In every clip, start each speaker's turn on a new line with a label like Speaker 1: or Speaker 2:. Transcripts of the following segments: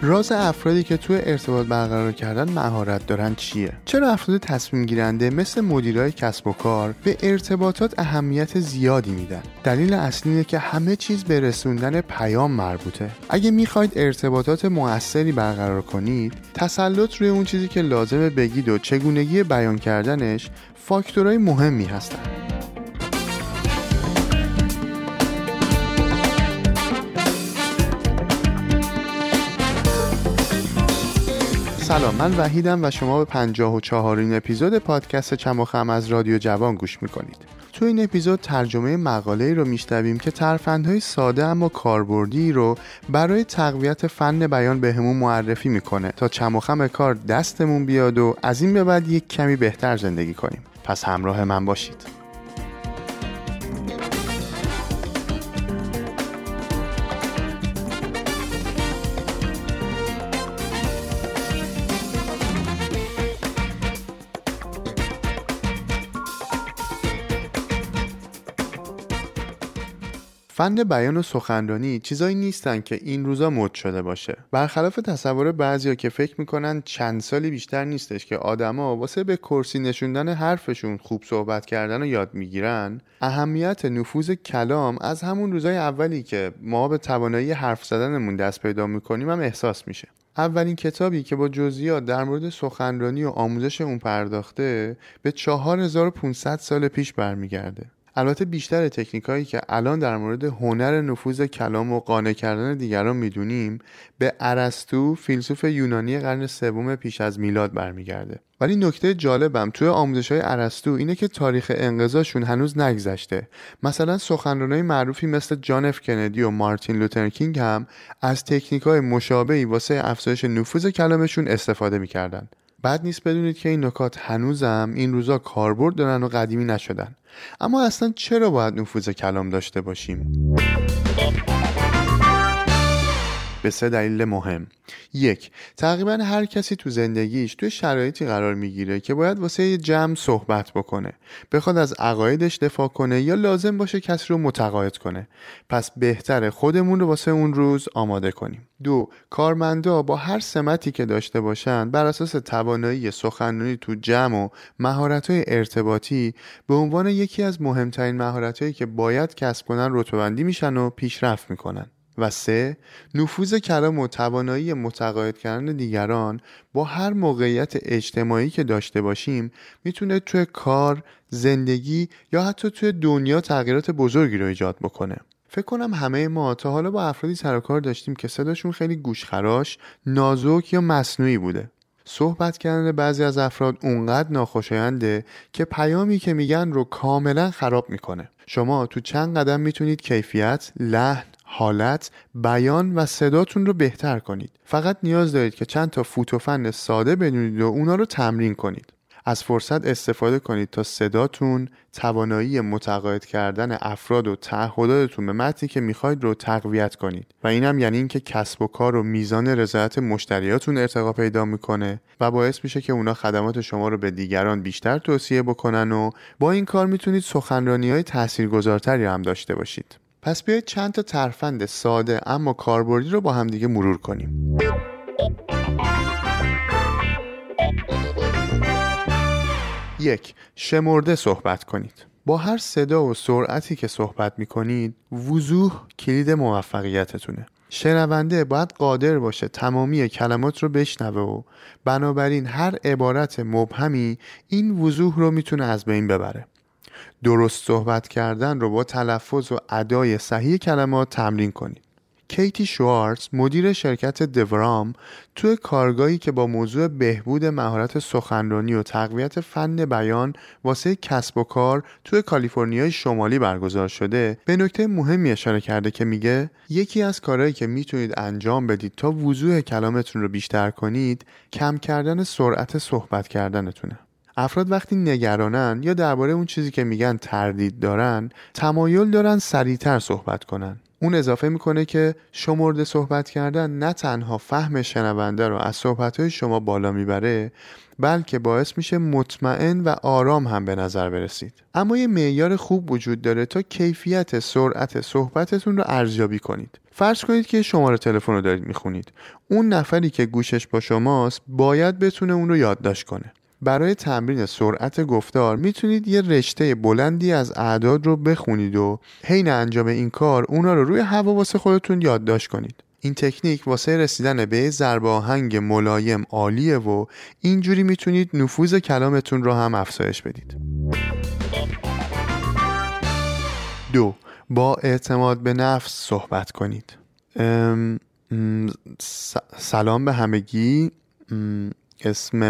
Speaker 1: راز افرادی که توی ارتباط برقرار کردن مهارت دارن چیه؟ چرا افراد تصمیم گیرنده مثل مدیرای کسب و کار به ارتباطات اهمیت زیادی میدن؟ دلیل اصلی اینه که همه چیز به رسوندن پیام مربوطه. اگه میخواید ارتباطات مؤثری برقرار کنید، تسلط روی اون چیزی که لازمه بگید و چگونگی بیان کردنش فاکتورهای مهمی هستن. سلام، من وحیدم و شما به 54مین اپیزود پادکست چم و خم از رادیو جوان گوش میکنید. تو این اپیزود ترجمه مقاله‌ای رو میشنویم که ترفندهای ساده اما کاربردی رو برای تقویت فن بیان بهمون معرفی میکنه تا چم و خم کار دستمون بیاد و از این به بعد یک کمی بهتر زندگی کنیم. پس همراه من باشید. فن بیان و سخنرانی چیزایی نیستن که این روزا مد شده باشه. برخلاف تصور بعضیا که فکر میکنن چند سالی بیشتر نیستش که آدما واسه به کرسی نشوندن حرفشون خوب صحبت کردن رو یاد میگیرن، اهمیت نفوذ کلام از همون روزای اولی که ما به توانایی حرف زدنمون دست پیدا میکنیم هم احساس میشه. اولین کتابی که با جزئیات در مورد سخنرانی و آموزش اون پرداخته به 4500 سال پیش برمیگرده. البته بیشتر تکنیکایی که الان در مورد هنر نفوذ کلام و قانع کردن دیگران میدونیم به ارسطو، فیلسوف یونانی قرن سوم پیش از میلاد برمیگرده. ولی نکته جالبم توی آموزش‌های ارسطو اینه که تاریخ انقضاشون هنوز نگذشته. مثلا سخنرانای معروفی مثل جان اف کندی و مارتین لوتر کینگ هم از تکنیکای مشابهی واسه افزایش نفوذ کلامشون استفاده میکردن. بد نیست بدونید که این نکات هنوزم این روزا کاربرد دارن و قدیمی نشدن. اما اصلا چرا باید نفوذ کلام داشته باشیم؟ به 3 دلیل مهم. 1. تقریبا هر کسی تو زندگیش توی شرایطی قرار میگیره که باید واسه یه جمع صحبت بکنه، بخواد از عقایدش دفاع کنه یا لازم باشه کسی رو متقاعد کنه. پس بهتره خودمون رو واسه اون روز آماده کنیم. 2. کارمندا با هر سمتی که داشته باشن بر اساس توانایی سخنرانی تو جمع و مهارت‌های ارتباطی به عنوان یکی از مهمترین مهارت‌هایی که باید کسب کنن رتبه‌بندی میشن و پیشرفت میکنن. و 3. نفوذ کلام و توانایی متقاعد کردن دیگران با هر موقعیت اجتماعی که داشته باشیم میتونه توی کار، زندگی یا حتی توی دنیا تغییرات بزرگی رو ایجاد بکنه. فکر کنم همه ما تا حالا با افرادی سر و کار داشتیم که صداشون خیلی گوشخراش، نازک یا مصنوعی بوده. صحبت کردن بعضی از افراد اونقدر ناخوشاینده که پیامی که میگن رو کاملا خراب میکنه. شما تو چند قدم میتونید کیفیت، لحن، حالت، بیان و صداتون رو بهتر کنید. فقط نیاز دارید که چند تا فوت و فن ساده بدونید و اونا رو تمرین کنید. از فرصت استفاده کنید تا صداتون، توانایی متقاعد کردن افراد و تعهداتتون به متنی که میخواید رو تقویت کنید. و اینم یعنی این که کسب و کار و میزان رضایت مشتریاتون ارتقا پیدا میکنه و باعث میشه که اونا خدمات شما رو به دیگران بیشتر توصیه بکنن و با این کار میتونید سخنرانی‌های تاثیرگذارتری هم داشته باشید. پس بیایید چند تا ترفند ساده اما کاربردی رو با هم دیگه مرور کنیم. 1. شمرده صحبت کنید. با هر صدا و سرعتی که صحبت می‌کنید، وضوح کلید موفقیتتونه. شنونده باید قادر باشه تمامی کلمات رو بشنوه و بنابراین هر عبارت مبهمی این وضوح رو میتونه از بین ببره. درست صحبت کردن رو با تلفظ و ادای صحیح کلمات تمرین کنید. کیتی شوارتز، مدیر شرکت دورام، توی کارگاهی که با موضوع بهبود مهارت سخنرانی و تقویت فن بیان واسه کسب و کار توی کالیفرنیای شمالی برگزار شده، به نکته مهمی اشاره کرده که میگه یکی از کارهایی که میتونید انجام بدید تا وضوح کلامتون رو بیشتر کنید، کم کردن سرعت صحبت کردنتونه. افراد وقتی نگرانن یا درباره اون چیزی که میگن تردید دارن، تمایل دارن سریعتر صحبت کنن. اون اضافه میکنه که شمرده صحبت کردن نه تنها فهم شنونده رو از صحبتهای شما بالا میبره، بلکه باعث میشه مطمئن و آرام هم به نظر برسید. اما یه معیار خوب وجود داره تا کیفیت سرعت صحبتتون رو ارزیابی کنید. فرض کنید که شماره تلفن رو دارید میخونید. اون نفری که گوشش با شماست باید بتونه اون رو یادداشت کنه. برای تمرین سرعت گفتار میتونید یه رشته بلندی از اعداد رو بخونید و حین انجام این کار اونا رو روی هوا واسه خودتون یادداشت کنید. این تکنیک واسه رسیدن به ضرب آهنگ ملایم عالیه و اینجوری میتونید نفوذ کلامتون رو هم افزایش بدید. 2. با اعتماد به نفس صحبت کنید. سلام به همگی. اسم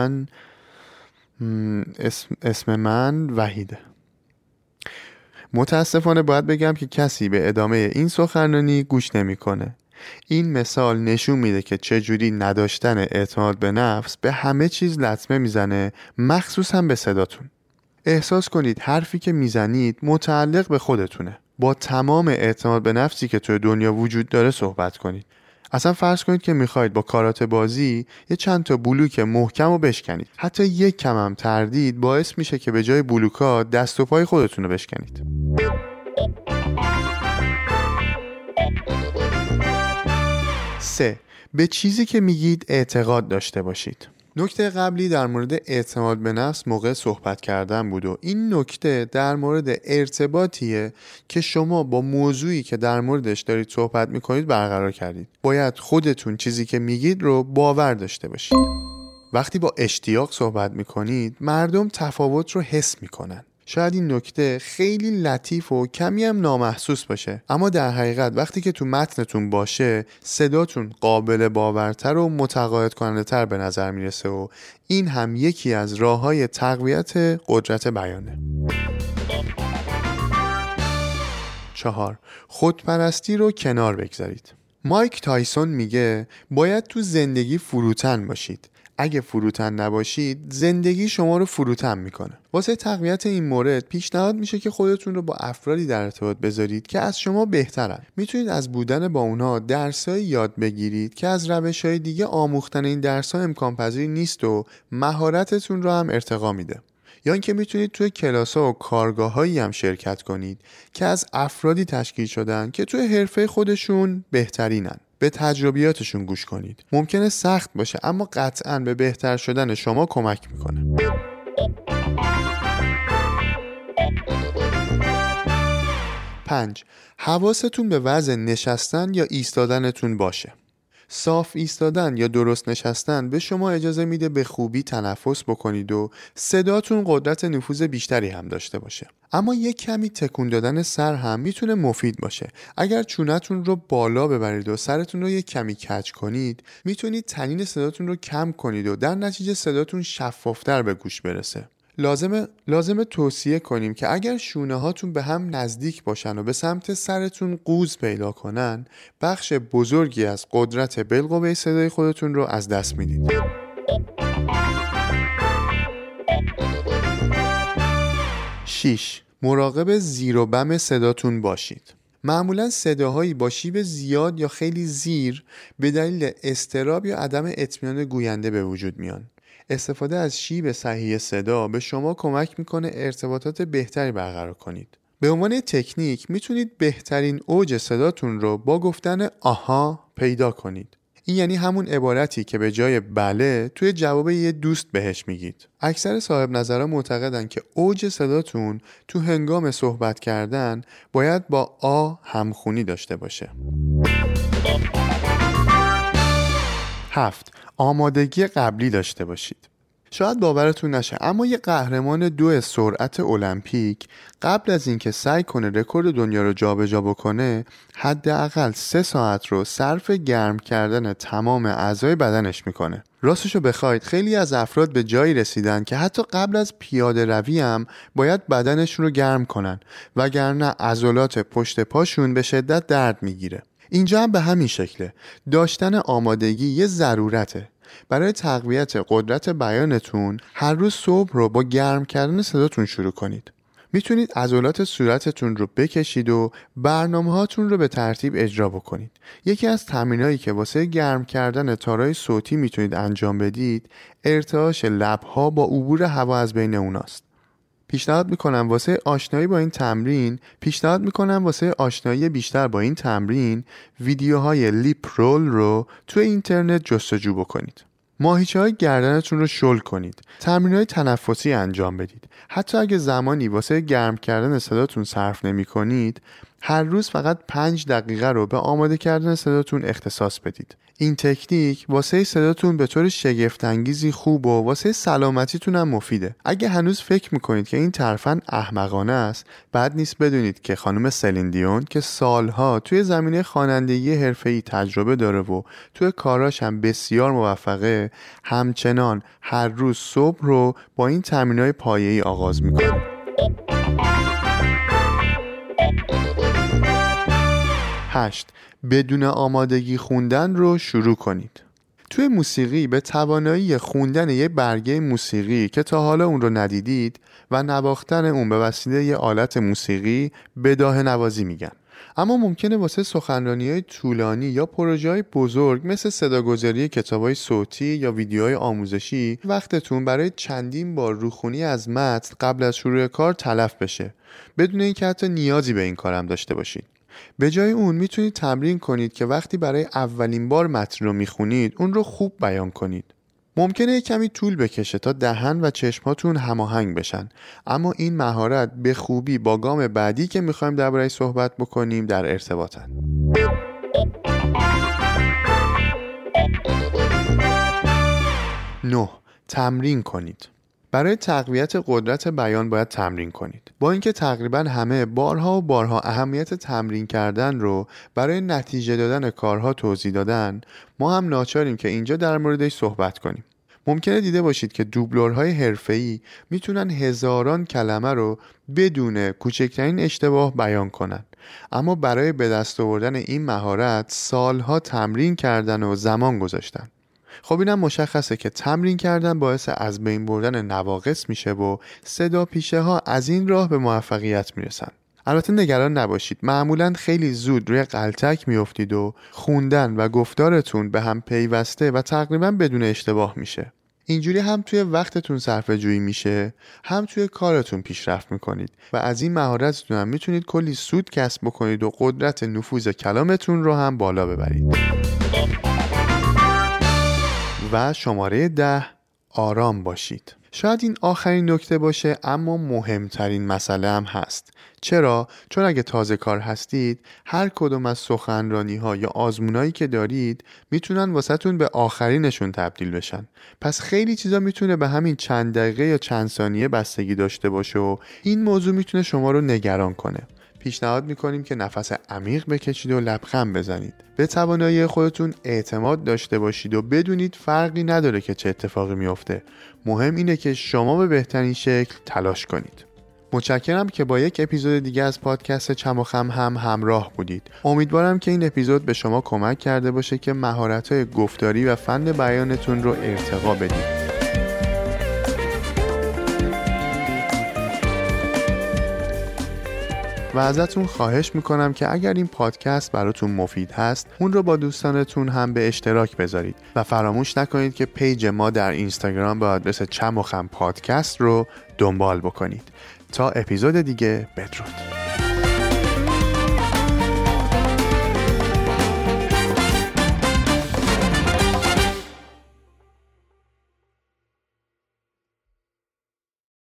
Speaker 1: من وحیده. متاسفانه باید بگم که کسی به ادامه این سخنرانی گوش نمیکنه. این مثال نشون میده که چجوری نداشتن اعتماد به نفس به همه چیز لطمه میزنه، مخصوصا به صداتون. احساس کنید حرفی که میزنید متعلق به خودتونه. با تمام اعتماد به نفسی که توی دنیا وجود داره صحبت کنید. اصلا فرض کنید که میخواید با کاراته بازی یه چند تا بلوک محکم رو بشکنید. حتی یک کم هم تردید باعث میشه که به جای بلوکا دست و پای خودتون رو بشکنید. 3. به چیزی که میگید اعتقاد داشته باشید. نکته قبلی در مورد اعتماد به نفس موقع صحبت کردن بود و این نکته در مورد ارتباطیه که شما با موضوعی که در موردش دارید صحبت میکنید برقرار کردید. باید خودتون چیزی که میگید رو باور داشته باشید. وقتی با اشتیاق صحبت میکنید مردم تفاوت رو حس میکنن. شاید این نکته خیلی لطیف و کمی هم نامحسوس باشه، اما در حقیقت وقتی که تو متنتون باشه صداتون قابل باورتر و متقاعد کننده تر به نظر میرسه و این هم یکی از راه‌های تقویت قدرت بیانه. 4. خودپرستی رو کنار بگذارید. مایک تایسون میگه باید تو زندگی فروتن باشید. اگه فروتن نباشید زندگی شما رو فروتن میکنه. واسه تقویت این مورد پیشنهاد میشه که خودتون رو با افرادی در ارتباط بذارید که از شما بهترن. میتونید از بودن با اونها درسایی یاد بگیرید که از روش‌های دیگه آموختن این درس‌ها امکان پذیر نیست و مهارتتون رو هم ارتقا میده. یا اینکه میتونید توی کلاس‌ها و کارگاه‌هایی هم شرکت کنید که از افرادی تشکیل شدن که توی حرفه خودشون بهترینن. به تجربیاتشون گوش کنید. ممکنه سخت باشه اما قطعاً به بهتر شدن شما کمک میکنه. 5. حواستون به وضع نشستن یا ایستادنتون باشه. صاف ایستادن یا درست نشستن به شما اجازه میده به خوبی تنفس بکنید و صداتون قدرت نفوذ بیشتری هم داشته باشه. اما یک کمی تکون دادن سر هم میتونه مفید باشه. اگر چونتون رو بالا ببرید و سرتون رو یک کمی کج کنید میتونید طنین صداتون رو کم کنید و در نتیجه صداتون شفافتر به گوش برسه. لازمه توصیه کنیم که اگر شونه هاتون به هم نزدیک باشن و به سمت سرتون قوز پیدا کنن بخش بزرگی از قدرت بالقوه صدای خودتون رو از دست میدید. 6. مراقب زیر و بم صداتون باشید. معمولا صداهایی با شیب زیاد یا خیلی زیر به دلیل اضطراب یا عدم اطمینان گوینده به وجود میان. استفاده از شیب صحیح صدا به شما کمک میکنه ارتباطات بهتری برقرار کنید. به عنوان تکنیک میتونید بهترین اوج صداتون رو با گفتن آها پیدا کنید. این یعنی همون عبارتی که به جای بله توی جواب یه دوست بهش میگید. اکثر صاحب نظرها معتقدن که اوج صداتون تو هنگام صحبت کردن باید با آ همخونی داشته باشه. 7. آمادگی قبلی داشته باشید. شاید باورتون نشه اما یه قهرمان 2 سرعت المپیک قبل از اینکه سعی کنه رکورد دنیا رو جابجا بکنه حداقل 3 ساعت رو صرف گرم کردن تمام اعضای بدنش میکنه. راستشو بخواید خیلی از افراد به جایی رسیدن که حتی قبل از پیاده روی هم باید بدنشون رو گرم کنن وگرنه عضلات پشت پاشون به شدت درد میگیره. اینجا هم به همین شکله. داشتن آمادگی یه ضرورته. برای تقویت قدرت بیانتون هر روز صبح رو با گرم کردن صداتون شروع کنید. میتونید عضلات صورتتون رو بکشید و برنامه هاتون رو به ترتیب اجرا بکنید. یکی از تمرینایی که واسه گرم کردن تارای صوتی میتونید انجام بدید ارتعاش لبها با عبور هوا از بین اوناست. پیشنهاد میکنم واسه آشنایی بیشتر با این تمرین ویدیوهای لیپ رول رو تو اینترنت جستجو بکنید. ماهیچه‌های گردنتون رو شل کنید. تمرین‌های تنفسی انجام بدید. حتی اگه زمانی واسه گرم کردن صداتون صرف نمی‌کنید، هر روز فقط 5 دقیقه رو به آماده کردن صداتون اختصاص بدید. این تکنیک واسه صداتون به طور شگفت‌انگیزی خوب و واسه سلامتیتون هم مفیده. اگه هنوز فکر میکنید که این ترفند احمقانه است، بد نیست بدونید که خانم سلین دیون که سالها توی زمینه خوانندگی حرفه‌ای تجربه داره و توی کاراش هم بسیار موفقه، همچنان هر روز صبح رو با این تمرین‌های پایه‌ای آغاز میکنه. 8. بدون آمادگی خوندن رو شروع کنید. توی موسیقی به توانایی خوندن یه برگه موسیقی که تا حالا اون رو ندیدید و نواختن اون به وسیله یه آلت موسیقی بداهه نوازی میگن. اما ممکنه واسه سخنرانی‌های طولانی یا پروژه‌های بزرگ مثل صداگذاری کتاب‌های صوتی یا ویدیوهای آموزشی وقتتون برای چندین بار روخونی از متن قبل از شروع کار تلف بشه، بدون اینکه حتی نیازی به این کارم داشته باشید. به جای اون میتونید تمرین کنید که وقتی برای اولین بار متن رو میخونید اون رو خوب بیان کنید. ممکنه یک کمی طول بکشه تا دهن و چشماتون هماهنگ بشن، اما این مهارت به خوبی با گام بعدی که میخوایم درباره‌اش صحبت بکنیم در ارتباطن. 9. تمرین کنید. برای تقویت قدرت بیان باید تمرین کنید. با اینکه تقریبا همه بارها و بارها اهمیت تمرین کردن رو برای نتیجه دادن کارها توضیح دادن، ما هم ناچاریم که اینجا در موردش صحبت کنیم. ممکنه دیده باشید که دوبلورهای حرفه‌ای میتونن هزاران کلمه رو بدون کوچکترین اشتباه بیان کنن، اما برای به دست آوردن این مهارت سالها تمرین کردن و زمان گذاشتن. خب اینم مشخصه که تمرین کردن باعث از بین بردن نواقص میشه و صدا پیشه ها از این راه به موفقیت میرسن. البته نگران نباشید، معمولاً خیلی زود روی غلطک میافتید و خوندن و گفتارتون به هم پیوسته و تقریباً بدون اشتباه میشه. اینجوری هم توی وقتتون صرفه جویی میشه، هم توی کارتون پیشرفت میکنید و از این مهارتتون هم میتونید کلی سود کسب بکنید و قدرت نفوذ کلامتون رو هم بالا ببرید. و شماره 10. آرام باشید. شاید این آخرین نکته باشه، اما مهمترین مسئله هم هست. چرا؟ چون اگه تازه کار هستید، هر کدوم از سخنرانی ها یا آزمونایی که دارید میتونن واسهتون به آخرینشون تبدیل بشن. پس خیلی چیزا میتونه به همین چند دقیقه یا چند ثانیه بستگی داشته باشه و این موضوع میتونه شما رو نگران کنه. پیشنهاد میکنیم که نفس عمیق بکشید و لبخند بزنید. به توانایی خودتون اعتماد داشته باشید و بدونید فرقی نداره که چه اتفاقی میفته. مهم اینه که شما به بهترین شکل تلاش کنید. متشکرم که با یک اپیزود دیگه از پادکست چم و خم هم همراه بودید. امیدوارم که این اپیزود به شما کمک کرده باشه که مهارت‌های گفتاری و فن بیانتون رو ارتقا بدید. و ازتون خواهش میکنم که اگر این پادکست براتون مفید هست، اون رو با دوستانتون هم به اشتراک بذارید و فراموش نکنید که پیج ما در اینستاگرام به آدرس چم و خم پادکست رو دنبال بکنید. تا اپیزود دیگه، بدرود.